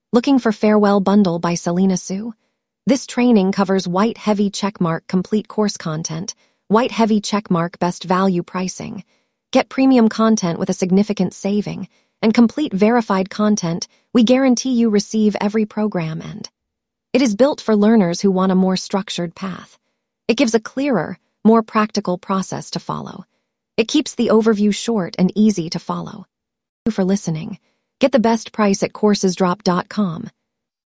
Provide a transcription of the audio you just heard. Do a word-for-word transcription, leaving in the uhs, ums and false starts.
Looking for Farewell Bundle by Selena Soo? This training covers white heavy checkmark complete course content, white heavy checkmark best value pricing. Get premium content with a significant saving, and complete verified content we guarantee you receive every program end. It is built for learners who want a more structured path. It gives a clearer, more practical process to follow. It keeps the overview short and easy to follow. Thank you for listening. Get the best price at coursesdrop dot com.